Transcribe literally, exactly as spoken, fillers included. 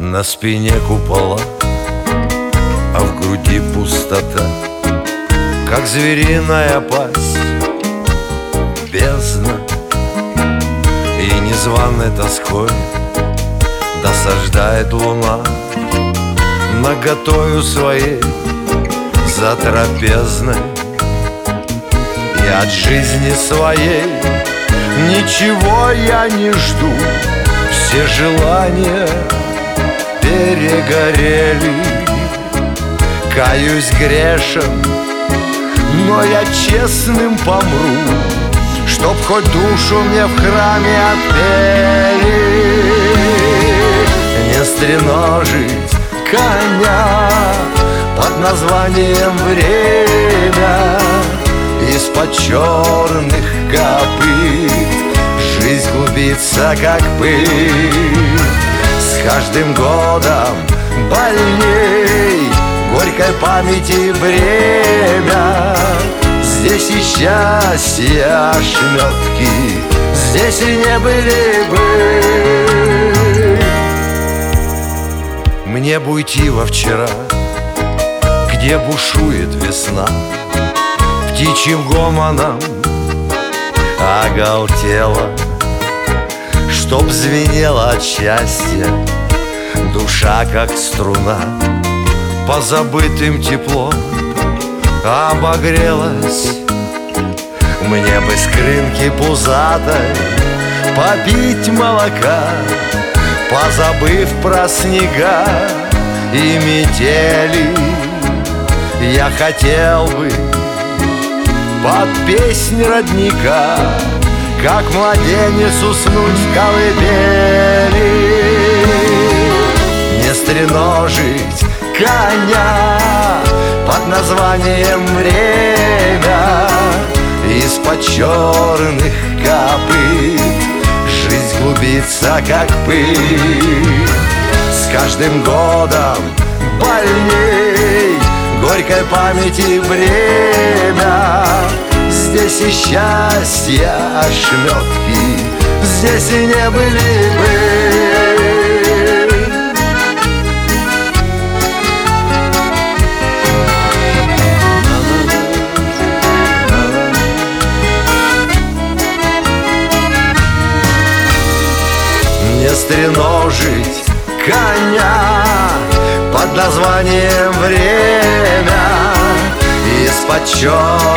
На спине купола, а в груди пустота, как звериная пасть, бездна. И незваной тоской досаждает луна наготою своей затрапезной. И от жизни своей ничего я не жду, все желания перегорели. Каюсь грешен, но я честным помру, чтоб хоть душу мне в храме отпели. Не стреножить коня под названием время, из-под черных копыт жизнь глубится, как пыль. С каждым годом больней горькой памяти бремя. Здесь и счастье ошметки, здесь и не были бы. Мне бы уйти во вчера, где бушует весна, птичьим гомоном оголтела, чтоб звенела от счастья душа, как струна, по забытым теплом обогрелась. Мне бы с крынки пузатой попить молока, позабыв про снега и метели. Я хотел бы под песнь родника, как младенец, уснуть в колыбели. Не стреножить коня под названием время, из-под черных копыт жизнь глубится, как пыль. С каждым годом больней горькой памяти бремя. Здесь и счастье ошметки, здесь и не были бы. Не стреножить коня под названием время, из-под черных